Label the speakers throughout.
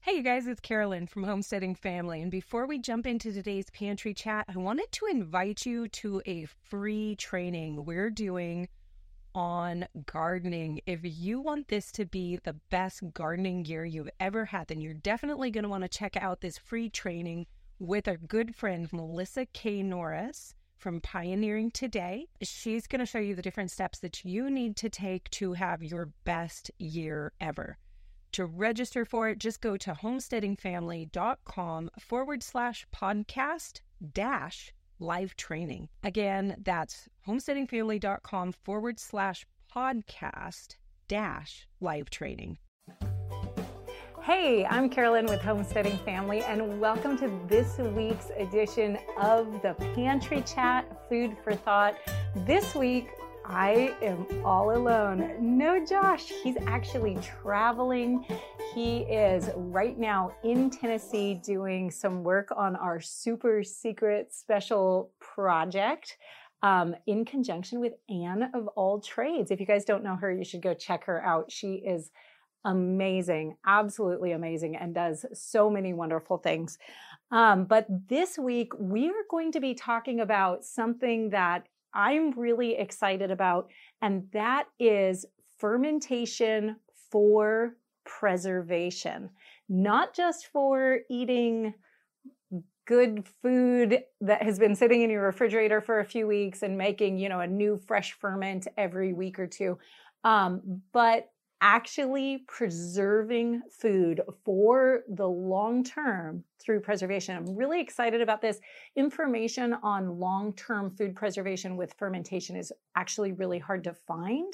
Speaker 1: Hey, you guys, it's Carolyn from Homesteading Family. And before we jump into today's pantry chat, I wanted to invite you to a free training we're doing on gardening. If you want this to be the best gardening year you've ever had, then you're definitely going to want to check out this free training with our good friend, Melissa K. Norris from Pioneering Today. She's going to show you the different steps that you need to take to have your best year ever. To register for it, just go to homesteadingfamily.com/podcast live training. Again, that's homesteadingfamily.com/podcast live training.
Speaker 2: Hey, I'm Carolyn with Homesteading Family, and welcome to this week's edition of the Pantry Chat Food for Thought. This week, I am all alone. No, Josh, he's actually traveling. He is right now in Tennessee doing some work on our super secret special project in conjunction with Anne of All Trades. If you guys don't know her, you should go check her out. She is amazing, absolutely amazing, and does so many wonderful things. But this week, we are going to be talking about something that I'm really excited about, and that is fermentation for preservation. Not just for eating good food that has been sitting in your refrigerator for a few weeks and making, a new fresh ferment every week or two, but actually preserving food for the long term through preservation. I'm really excited about this. Information on long-term food preservation with fermentation is actually really hard to find.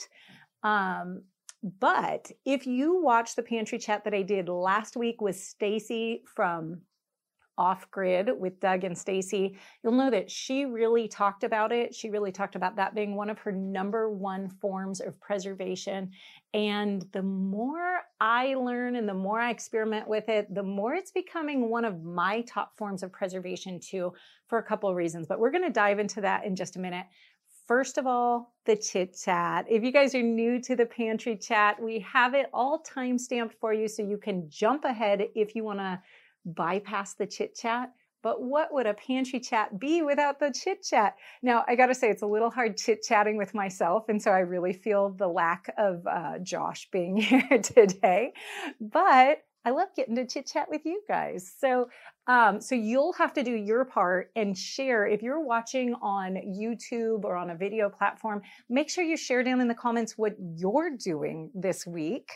Speaker 2: But if you watch the pantry chat that I did last week with Stacy from Off Grid with Doug and Stacy, you'll know that she really talked about it. She really talked about that being one of her number one forms of preservation. And the more I learn and the more I experiment with it, the more it's becoming one of my top forms of preservation too, for a couple of reasons. But we're going to dive into that in just a minute. First of all, the chit chat. If you guys are new to the pantry chat, we have it all time stamped for you so you can jump ahead if you want to bypass the chit chat. But what would a pantry chat be without the chit chat? Now, I got to say, it's a little hard chit chatting with myself. And so I really feel the lack of Josh being here today. But I love getting to chit chat with you guys. So you'll have to do your part and share. If you're watching on YouTube or on a video platform, make sure you share down in the comments what you're doing this week.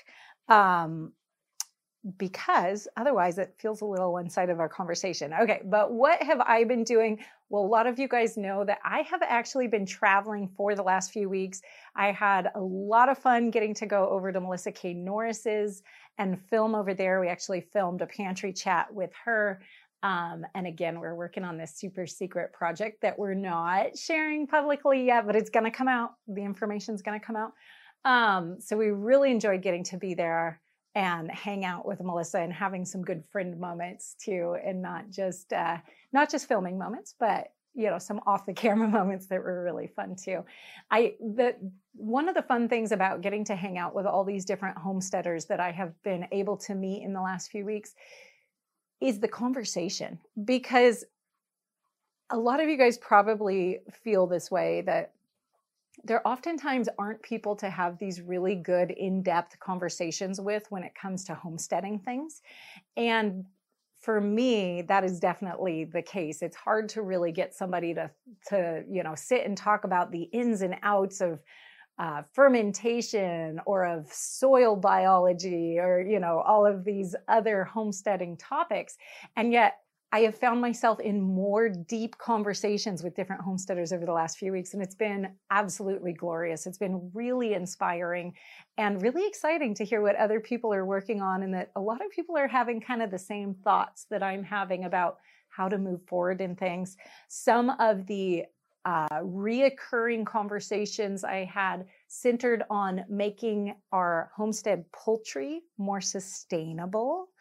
Speaker 2: Because otherwise it feels a little one-sided of our conversation. Okay, but what have I been doing? Well, a lot of you guys know that I have actually been traveling for the last few weeks. I had a lot of fun getting to go over to Melissa K. Norris's and film over there. We actually filmed a pantry chat with her. And again, we're working on this super secret project that we're not sharing publicly yet, but it's going to come out. The information's going to come out. So we really enjoyed getting to be there and hang out with Melissa and having some good friend moments too, and not just filming moments, but some off the camera moments that were really fun too. One of the fun things about getting to hang out with all these different homesteaders that I have been able to meet in the last few weeks is the conversation, because a lot of you guys probably feel this way, that there oftentimes aren't people to have these really good in-depth conversations with when it comes to homesteading things. And for me, that is definitely the case. It's hard to really get somebody to sit and talk about the ins and outs of fermentation or of soil biology or, all of these other homesteading topics. And yet I have found myself in more deep conversations with different homesteaders over the last few weeks, and it's been absolutely glorious. It's been really inspiring and really exciting to hear what other people are working on, and that a lot of people are having kind of the same thoughts that I'm having about how to move forward in things. Some of the reoccurring conversations I had centered on making our homestead poultry more sustainable,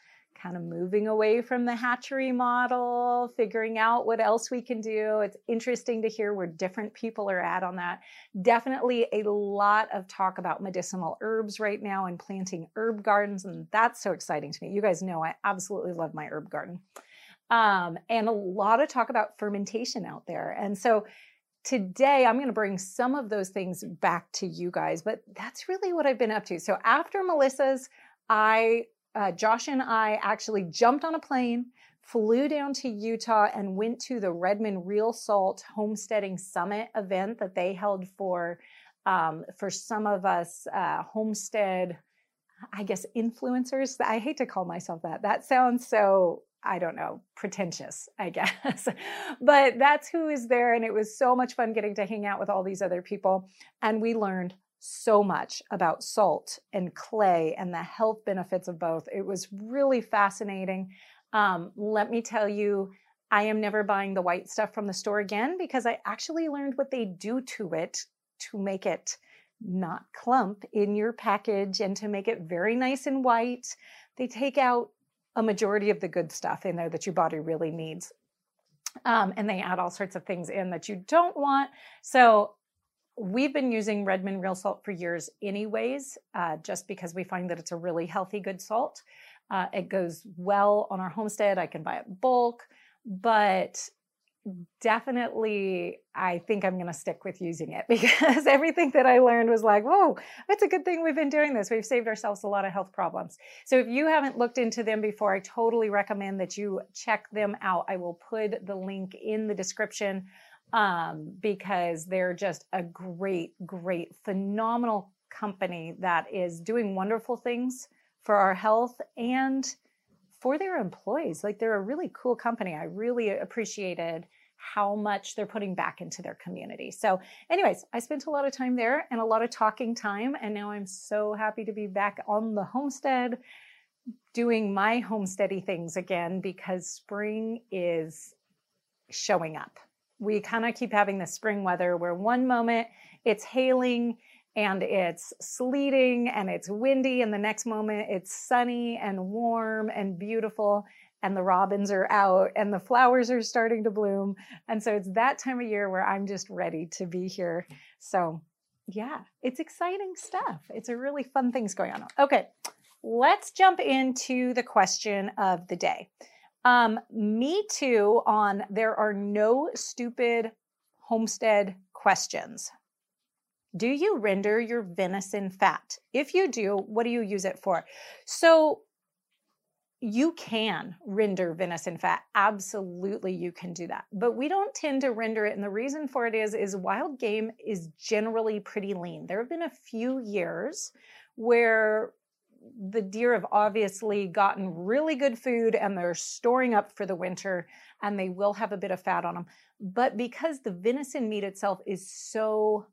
Speaker 2: kind of moving away from the hatchery model, figuring out what else we can do. It's interesting to hear where different people are at on that. Definitely a lot of talk about medicinal herbs right now and planting herb gardens. And that's so exciting to me. You guys know I absolutely love my herb garden. And a lot of talk about fermentation out there. And so today, I'm going to bring some of those things back to you guys, but that's really what I've been up to. So after Melissa's, Josh and I actually jumped on a plane, flew down to Utah, and went to the Redmond Real Salt Homesteading Summit event that they held for some of us homestead, I guess, influencers. I hate to call myself that. That sounds so, I don't know, pretentious, I guess. But that's who is there. And it was so much fun getting to hang out with all these other people. And we learned so much about salt and clay and the health benefits of both. It was really fascinating. Let me tell you, I am never buying the white stuff from the store again because I actually learned what they do to it to make it not clump in your package and to make it very nice and white. They take out a majority of the good stuff in there that your body really needs. And they add all sorts of things in that you don't want. So we've been using Redmond Real Salt for years anyways, just because we find that it's a really healthy, good salt. It goes well on our homestead. I can buy it bulk, but definitely I think I'm going to stick with using it because everything that I learned was like, whoa, it's a good thing we've been doing this. We've saved ourselves a lot of health problems. So if you haven't looked into them before, I totally recommend that you check them out. I will put the link in the description because they're just a great, phenomenal company that is doing wonderful things for our health and for their employees. Like, they're a really cool company. I really appreciated how much they're putting back into their community. So anyways, I spent a lot of time there and a lot of talking time. And now I'm so happy to be back on the homestead doing my homesteady things again because spring is showing up. We kind of keep having the spring weather where one moment it's hailing and it's sleeting and it's windy, and the next moment it's sunny and warm and beautiful, and the robins are out and the flowers are starting to bloom. And so it's that time of year where I'm just ready to be here. So yeah, it's exciting stuff. It's a really fun things going on. Okay, let's jump into the question of the day. Me too on there are no stupid homestead questions. Do you render your venison fat? If you do, what do you use it for? So you can render venison fat. Absolutely, you can do that. But we don't tend to render it. And the reason for it is wild game is generally pretty lean. There have been a few years where the deer have obviously gotten really good food and they're storing up for the winter and they will have a bit of fat on them. But because the venison meat itself is so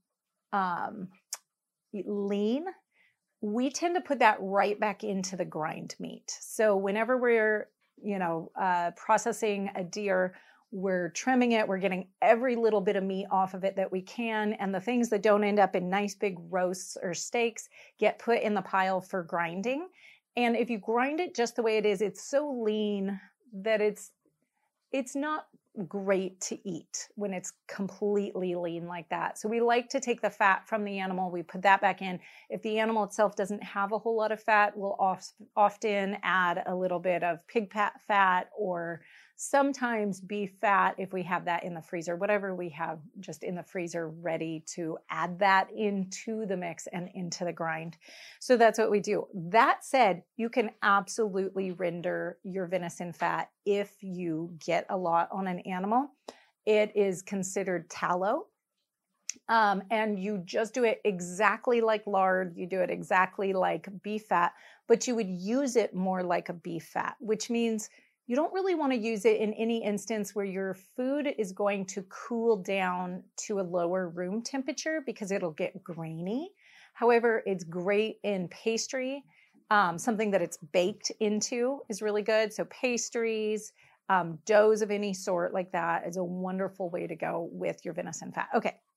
Speaker 2: lean, we tend to put that right back into the grind meat. So whenever we're, processing a deer, we're trimming it, we're getting every little bit of meat off of it that we can. And the things that don't end up in nice big roasts or steaks get put in the pile for grinding. And if you grind it just the way it is, it's so lean that it's not great to eat when it's completely lean like that. So we like to take the fat from the animal, we put that back in. If the animal itself doesn't have a whole lot of fat, we'll often add a little bit of pig fat or sometimes beef fat if we have that in the freezer, whatever we have just in the freezer ready to add that into the mix and into the grind. So that's what we do. That said, you can absolutely render your venison fat if you get a lot on an animal. It is considered tallow. And you just do it exactly like lard. You do it exactly like beef fat, but you would use it more like a beef fat, which means you don't really want to use it in any instance where your food is going to cool down to a lower room temperature because it'll get grainy. However, it's great in pastry. Something that it's baked into is really good. So pastries, doughs of any sort like that is a wonderful way to go with your venison fat. Okay,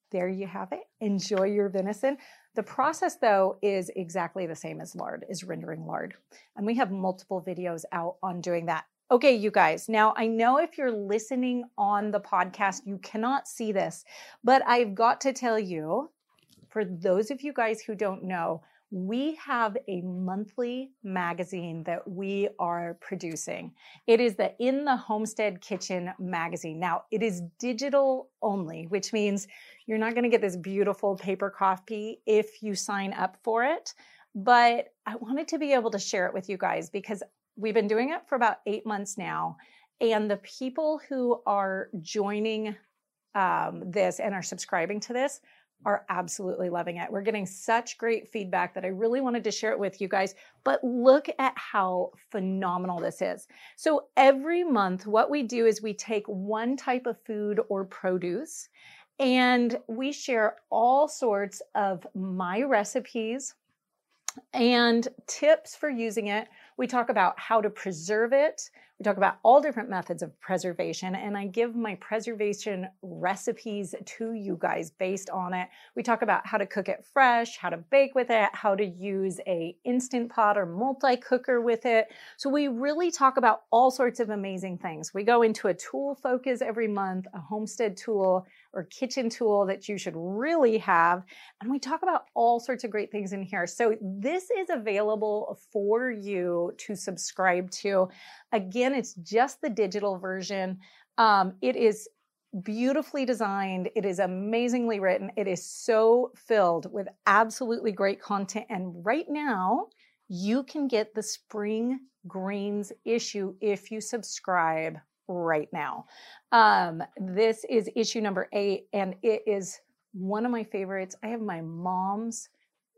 Speaker 2: there you have it. Enjoy your venison. The process, though, is exactly the same as lard, is rendering lard. And we have multiple videos out on doing that. Okay, you guys. Now, I know if you're listening on the podcast, you cannot see this, but I've got to tell you, for those of you guys who don't know, we have a monthly magazine that we are producing. It is the In the Homestead Kitchen magazine. Now, it is digital only, which means you're not going to get this beautiful paper copy if you sign up for it. But I wanted to be able to share it with you guys because we've been doing it for about 8 months now. And the people who are joining this and are subscribing to this are absolutely loving it. We're getting such great feedback that I really wanted to share it with you guys. But look at how phenomenal this is. So every month, what we do is we take one type of food or produce and we share all sorts of my recipes and tips for using it. We talk about how to preserve it. We talk about all different methods of preservation, and I give my preservation recipes to you guys based on it. We talk about how to cook it fresh, how to bake with it, how to use a Instant Pot or multi-cooker with it. So we really talk about all sorts of amazing things. We go into a tool focus every month, a homestead tool or kitchen tool that you should really have, and we talk about all sorts of great things in here. So this is available for you to subscribe to. Again, it's just the digital version. It is beautifully designed. It is amazingly written. It is so filled with absolutely great content. And right now, you can get the Spring Greens issue if you subscribe right now. This is issue number 8, and it is one of my favorites. I have my mom's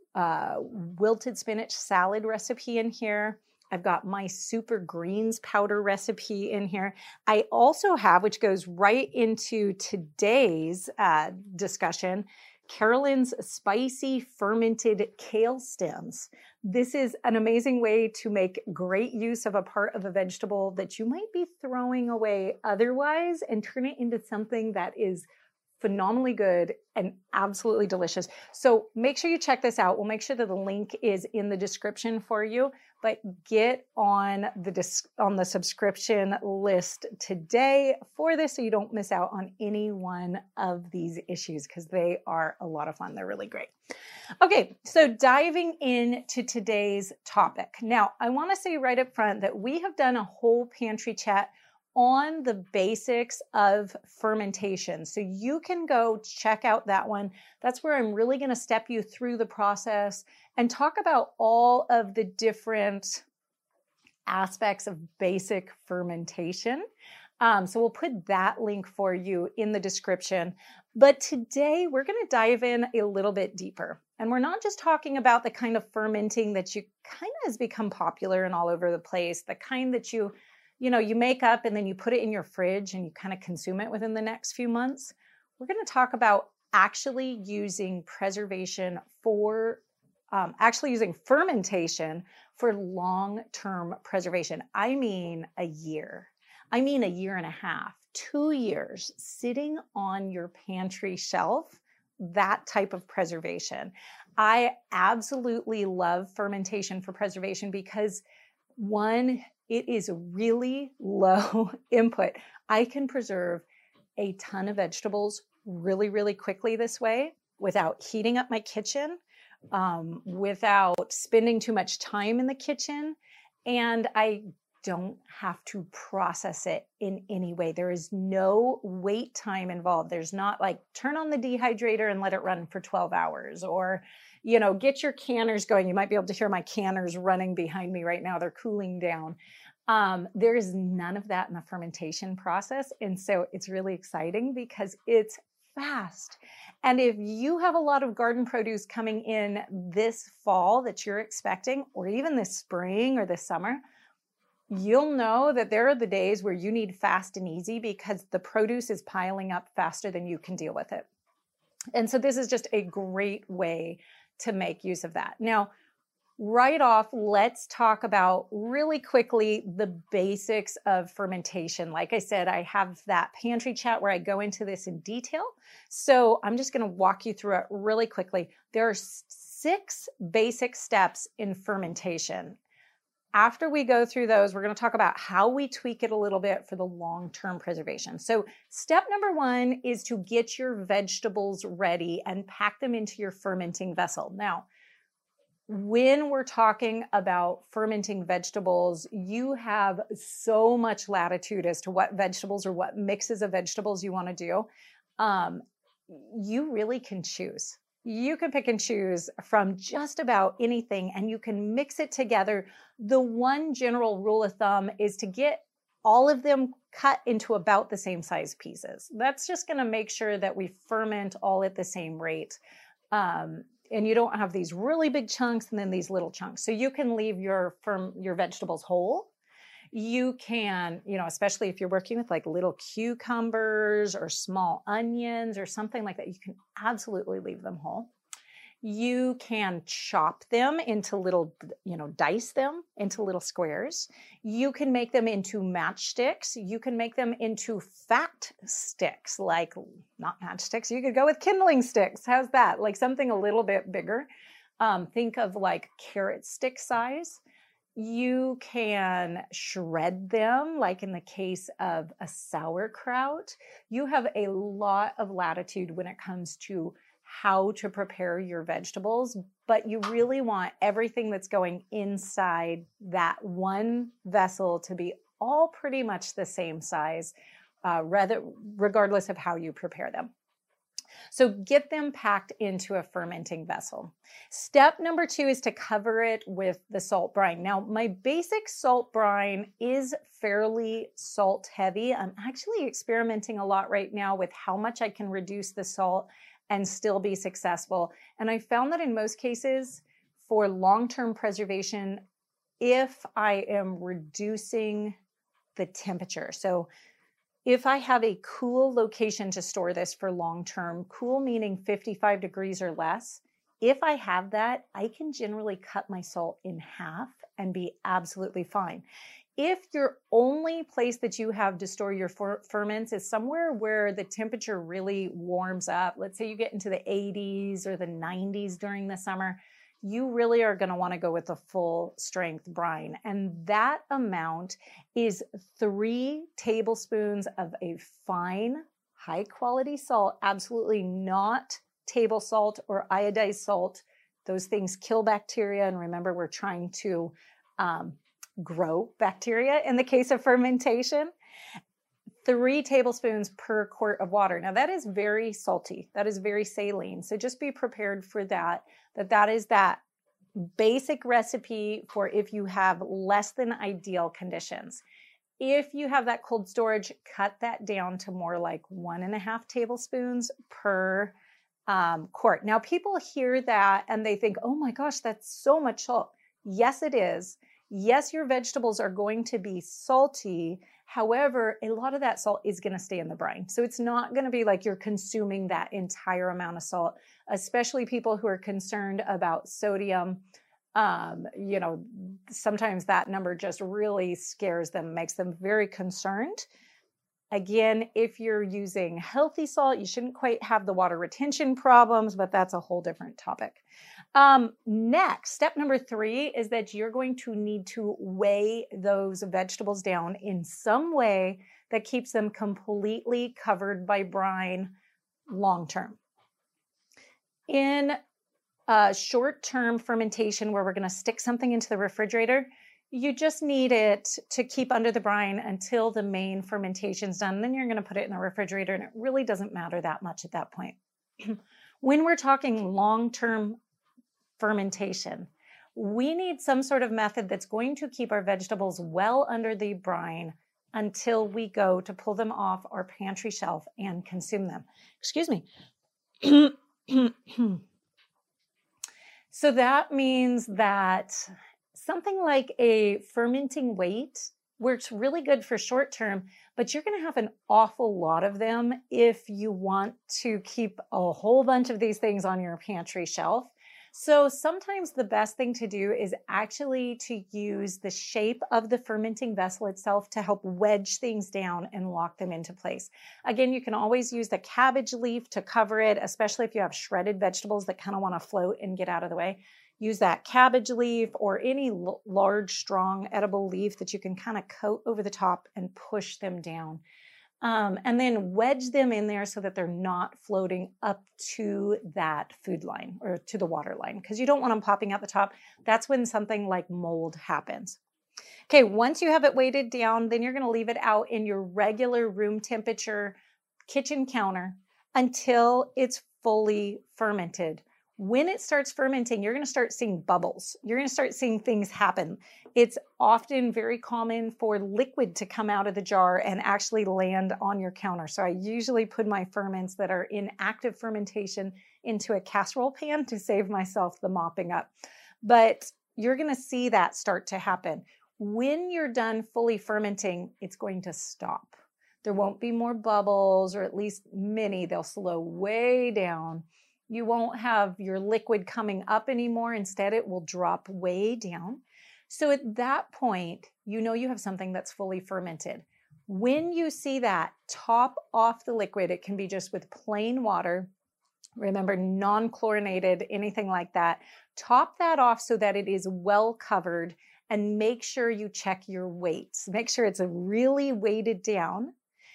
Speaker 2: wilted spinach salad recipe in here. I've got my super greens powder recipe in here. I also have, which goes right into today's discussion, Carolyn's spicy fermented kale stems. This is an amazing way to make great use of a part of a vegetable that you might be throwing away otherwise and turn it into something that is phenomenally good and absolutely delicious. So make sure you check this out. We'll make sure that the link is in the description for you, but get on the subscription list today for this so you don't miss out on any one of these issues because they are a lot of fun. They're really great. Okay, so diving into today's topic. Now, I want to say right up front that we have done a whole pantry chat on the basics of fermentation. So you can go check out that one. That's where I'm really going to step you through the process and talk about all of the different aspects of basic fermentation. So we'll put that link for you in the description. But today we're going to dive in a little bit deeper. And we're not just talking about the kind of fermenting that you kind of has become popular and all over the place, the kind that you make up and then you put it in your fridge and you kind of consume it within the next few months. We're going to talk about actually using fermentation for long-term preservation. I mean a year. I mean a year and a half, 2 years sitting on your pantry shelf, that type of preservation. I absolutely love fermentation for preservation because one, it is really low input. I can preserve a ton of vegetables really, really quickly this way without heating up my kitchen, without spending too much time in the kitchen. And I don't have to process it in any way. There is no wait time involved. There's not like turn on the dehydrator and let it run for 12 hours or, get your canners going. You might be able to hear my canners running behind me right now. They're cooling down. There is none of that in the fermentation process. And so it's really exciting because it's fast. And if you have a lot of garden produce coming in this fall that you're expecting, or even this spring or this summer, you'll know that there are the days where you need fast and easy because the produce is piling up faster than you can deal with it. And so this is just a great way to make use of that. Now, right off, let's talk about really quickly the basics of fermentation. Like I said, I have that pantry chat where I go into this in detail. So I'm just going to walk you through it really quickly. There are 6 basic steps in fermentation. After we go through those, we're going to talk about how we tweak it a little bit for the long-term preservation. So step number 1 is to get your vegetables ready and pack them into your fermenting vessel. Now, when we're talking about fermenting vegetables, you have so much latitude as to what vegetables or what mixes of vegetables you want to do. You really can choose. You can pick and choose from just about anything, and you can mix it together. The one general rule of thumb is to get all of them cut into about the same size pieces. That's just going to make sure that we ferment all at the same rate. And you don't have these really big chunks and then these little chunks. So you can leave your vegetables whole. You can, especially if you're working with like little cucumbers or small onions or something like that, you can absolutely leave them whole. You can chop them into little, dice them into little squares. You can make them into matchsticks. You can make them into fat sticks, like not matchsticks. You could go with kindling sticks. How's that? Like something a little bit bigger. Think of like carrot stick size. You can shred them, like in the case of a sauerkraut. You have a lot of latitude when it comes to how to prepare your vegetables, but you really want everything that's going inside that one vessel to be all pretty much the same size, regardless of how you prepare them. So get them packed into a fermenting vessel. Step number 2 is to cover it with the salt brine. Now, my basic salt brine is fairly salt heavy. I'm actually experimenting a lot right now with how much I can reduce the salt and still be successful. And I found that in most cases for long-term preservation, if I am reducing the temperature. So if I have a cool location to store this for long-term, cool meaning 55 degrees or less, if I have that, I can generally cut my salt in half and be absolutely fine. If your only place that you have to store your ferments is somewhere where the temperature really warms up, let's say you get into the 80s or the 90s during the summer, you really are going to want to go with the full strength brine. And that amount is 3 tablespoons of a fine, high quality salt, absolutely not table salt or iodized salt. Those things kill bacteria. And remember, we're trying to grow bacteria in the case of fermentation. 3 tablespoons per quart of water. Now that is very salty. That is very saline. So just be prepared for that. That is that basic recipe for if you have less than ideal conditions. If you have that cold storage, cut that down to more like 1.5 tablespoons per quart. Now people hear that and they think, oh my gosh, that's so much salt. Yes, it is. Yes, your vegetables are going to be salty. However, a lot of that salt is going to stay in the brine. So it's not going to be like you're consuming that entire amount of salt, especially people who are concerned about sodium. Sometimes that number just really scares them, makes them very concerned. Again, if you're using healthy salt, you shouldn't quite have the water retention problems, but that's a whole different topic. Next, step number 3 is that you're going to need to weigh those vegetables down in some way that keeps them completely covered by brine long-term. In short-term fermentation where we're going to stick something into the refrigerator, you just need it to keep under the brine until the main fermentation's done. Then you're going to put it in the refrigerator, and it really doesn't matter that much at that point. When we're talking long-term fermentation, we need some sort of method that's going to keep our vegetables well under the brine until we go to pull them off our pantry shelf and consume them. Excuse me. So that means that something like a fermenting weight works really good for short term, but you're going to have an awful lot of them if you want to keep a whole bunch of these things on your pantry shelf. So sometimes the best thing to do is actually to use the shape of the fermenting vessel itself to help wedge things down and lock them into place. Again, you can always use the cabbage leaf to cover it, especially if you have shredded vegetables that kind of want to float and get out of the way. Use that cabbage leaf or any large, strong, edible leaf that you can kind of coat over the top and push them down. And then wedge them in there so that they're not floating up to that food line or to the water line, because you don't want them popping out the top. That's when something like mold happens. Okay, once you have it weighted down, then you're going to leave it out in your regular room temperature kitchen counter until it's fully fermented. When it starts fermenting, you're going to start seeing bubbles. You're going to start seeing things happen. It's often very common for liquid to come out of the jar and actually land on your counter. So I usually put my ferments that are in active fermentation into a casserole pan to save myself the mopping up. But you're going to see that start to happen. When you're done fully fermenting, it's going to stop. There won't be more bubbles, or at least many. They'll slow way down. You won't have your liquid coming up anymore. Instead, it will drop way down. So at that point, you know you have something that's fully fermented. When you see that, top off the liquid. It can be just with plain water. Remember, non-chlorinated, anything like that. Top that off so that it is well covered, and make sure you check your weights. Make sure it's really weighted down.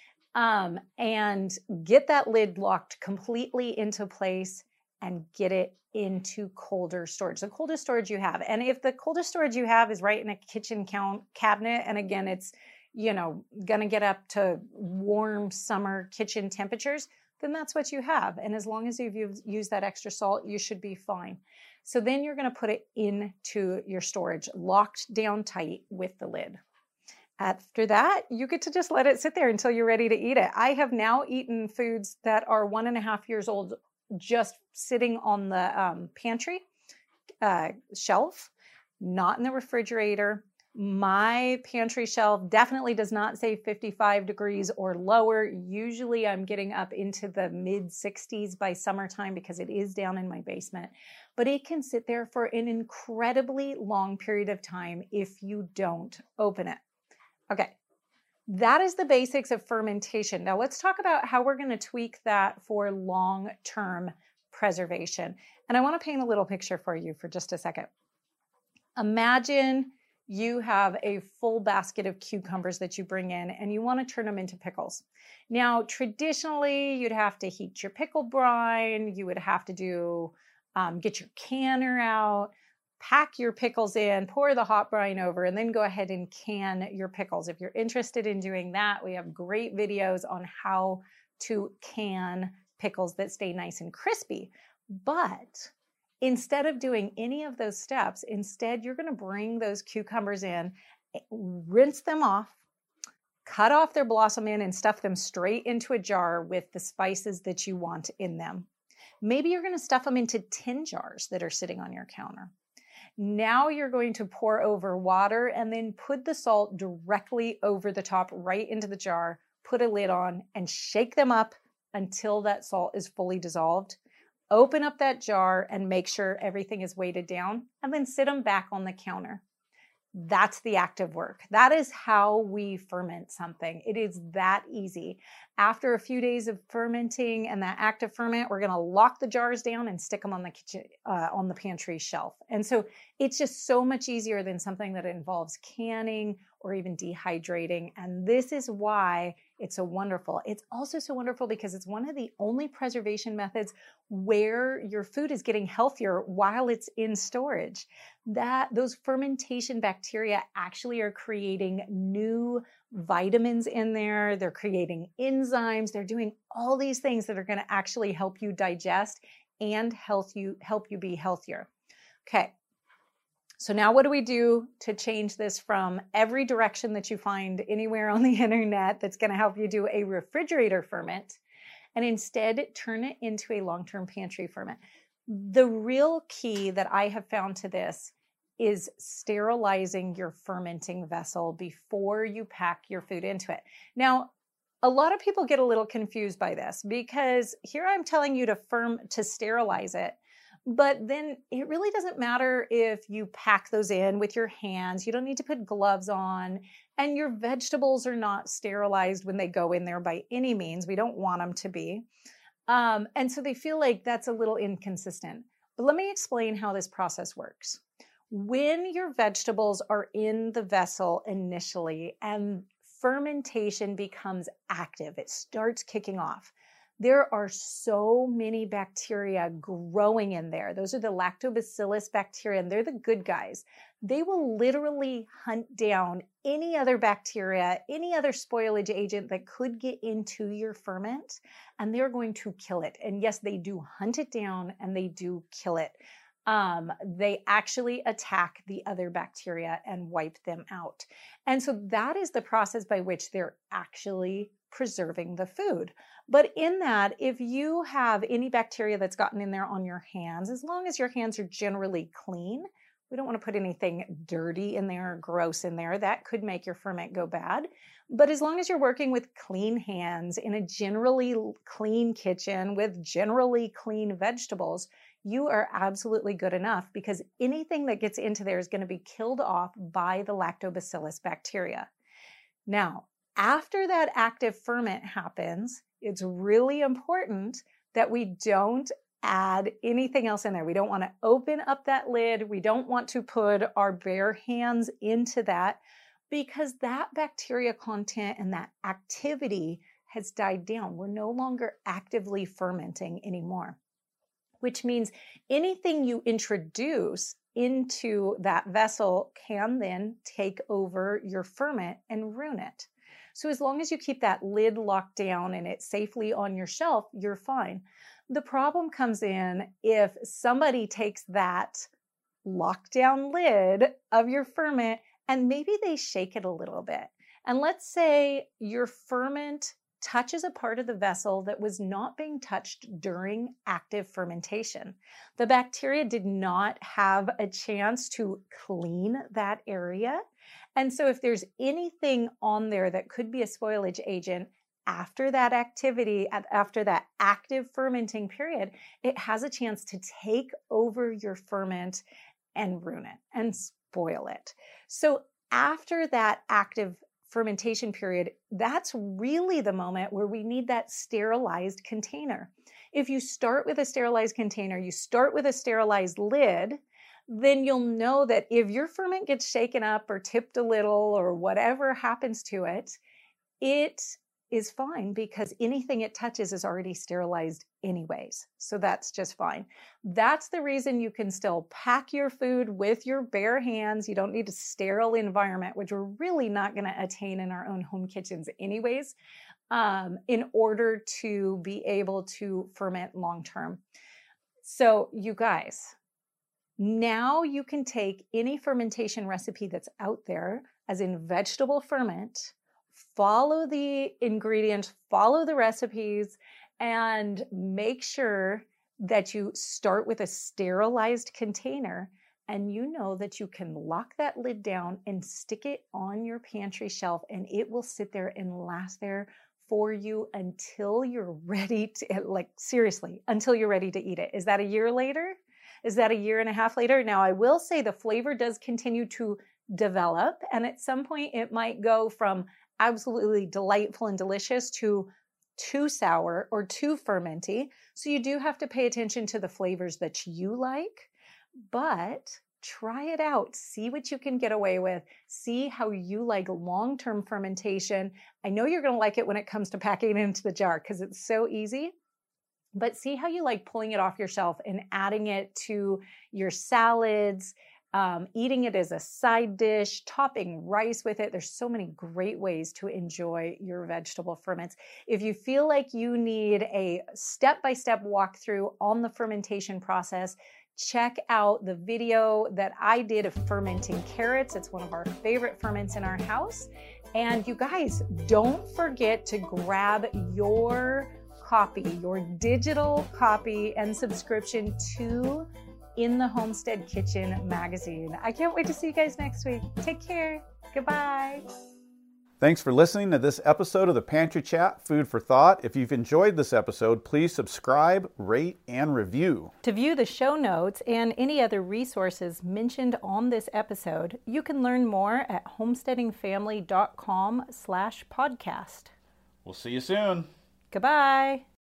Speaker 2: And get that lid locked completely into place and get it into colder storage. The coldest storage you have. And if the coldest storage you have is right in a kitchen cabinet, and again, it's, going to get up to warm summer kitchen temperatures, then that's what you have. And as long as you've used that extra salt, you should be fine. So then you're going to put it into your storage, locked down tight with the lid. After that, you get to just let it sit there until you're ready to eat it. I have now eaten foods that are 1.5 years old just sitting on the pantry shelf, not in the refrigerator. My pantry shelf definitely does not say 55 degrees or lower. Usually I'm getting up into the mid 60s by summertime because it is down in my basement. But it can sit there for an incredibly long period of time if you don't open it. Okay, that is the basics of fermentation. Now let's talk about how we're going to tweak that for long-term preservation. And I want to paint a little picture for you for just a second. Imagine you have a full basket of cucumbers that you bring in and you want to turn them into pickles. Now, traditionally, you'd have to heat your pickle brine. You would have to get your canner out, pack your pickles in, pour the hot brine over, and then go ahead and can your pickles. If you're interested in doing that, we have great videos on how to can pickles that stay nice and crispy. But instead of doing any of those steps, instead you're going to bring those cucumbers in, rinse them off, cut off their blossom end, and stuff them straight into a jar with the spices that you want in them. Maybe you're going to stuff them into tin jars that are sitting on your counter. Now you're going to pour over water and then put the salt directly over the top, right into the jar, put a lid on, and shake them up until that salt is fully dissolved. Open up that jar and make sure everything is weighted down, and then sit them back on the counter. That's the active work. That is how we ferment something. It is that easy. After a few days of fermenting and that active ferment, we're going to lock the jars down and stick them on the pantry shelf. And so it's just so much easier than something that involves canning or even dehydrating. And this is why it's so wonderful. It's also so wonderful because it's one of the only preservation methods where your food is getting healthier while it's in storage. Those fermentation bacteria actually are creating new vitamins in there. They're creating enzymes. They're doing all these things that are going to actually help you digest and help you be healthier. Okay. So now what do we do to change this from every direction that you find anywhere on the internet that's going to help you do a refrigerator ferment, and instead turn it into a long-term pantry ferment? The real key that I have found to this is sterilizing your fermenting vessel before you pack your food into it. Now, a lot of people get a little confused by this because here I'm telling you to sterilize it, But then it really doesn't matter if you pack those in with your hands. You don't need to put gloves on, and your vegetables are not sterilized when they go in there by any means. We don't want them to be. And so they feel like that's a little inconsistent. But let me explain how this process works. When your vegetables are in the vessel initially and fermentation becomes active, it starts kicking off. There are so many bacteria growing in there. Those are the lactobacillus bacteria, and they're the good guys. They will literally hunt down any other bacteria, any other spoilage agent that could get into your ferment, and they're going to kill it. And yes, they do hunt it down and they do kill it. They actually attack the other bacteria and wipe them out. And so that is the process by which they're actually preserving the food. But in that, if you have any bacteria that's gotten in there on your hands, as long as your hands are generally clean, we don't want to put anything dirty in there or gross in there. That could make your ferment go bad. But as long as you're working with clean hands in a generally clean kitchen with generally clean vegetables, you are absolutely good enough, because anything that gets into there is going to be killed off by the lactobacillus bacteria. Now, after that active ferment happens, it's really important that we don't add anything else in there. We don't want to open up that lid. We don't want to put our bare hands into that, because that bacteria content and that activity has died down. We're no longer actively fermenting anymore, which means anything you introduce into that vessel can then take over your ferment and ruin it. So as long as you keep that lid locked down and it's safely on your shelf, you're fine. The problem comes in if somebody takes that lockdown lid of your ferment and maybe they shake it a little bit. And let's say your ferment touches a part of the vessel that was not being touched during active fermentation. The bacteria did not have a chance to clean that area. And so if there's anything on there that could be a spoilage agent after that activity, after that active fermenting period, it has a chance to take over your ferment and ruin it and spoil it. So after that active fermentation period, that's really the moment where we need that sterilized container. If you start with a sterilized container, you start with a sterilized lid, then you'll know that if your ferment gets shaken up or tipped a little or whatever happens to it, it is fine, because anything it touches is already sterilized anyways. So that's just fine. That's the reason you can still pack your food with your bare hands. You don't need a sterile environment, which we're really not going to attain in our own home kitchens anyways, in order to be able to ferment long-term. So you guys, now you can take any fermentation recipe that's out there, as in vegetable ferment, follow the ingredients, follow the recipes, and make sure that you start with a sterilized container, and you know that you can lock that lid down and stick it on your pantry shelf, and it will sit there and last there for you until you're ready to, like, seriously, until you're ready to eat it. Is that a year later? Is that a year and a half later? Now, I will say the flavor does continue to develop, and at some point it might go from absolutely delightful and delicious to too sour or too fermenty. So you do have to pay attention to the flavors that you like, but try it out. See what you can get away with. See how you like long-term fermentation. I know you're going to like it when it comes to packing it into the jar, because it's so easy. But see how you like pulling it off your shelf and adding it to your salads, eating it as a side dish, topping rice with it. There's so many great ways to enjoy your vegetable ferments. If you feel like you need a step-by-step walkthrough on the fermentation process, check out the video that I did of fermenting carrots. It's one of our favorite ferments in our house. And you guys, don't forget to grab your copy, your digital copy and subscription to In the Homestead Kitchen magazine. I can't wait to see you guys next week. Take care. Goodbye.
Speaker 3: Thanks for listening to this episode of the Pantry Chat Food for Thought. If you've enjoyed this episode, please subscribe, rate, and review.
Speaker 2: To view the show notes and any other resources mentioned on this episode, you can learn more at homesteadingfamily.com/podcast.
Speaker 3: We'll see you soon.
Speaker 2: Goodbye.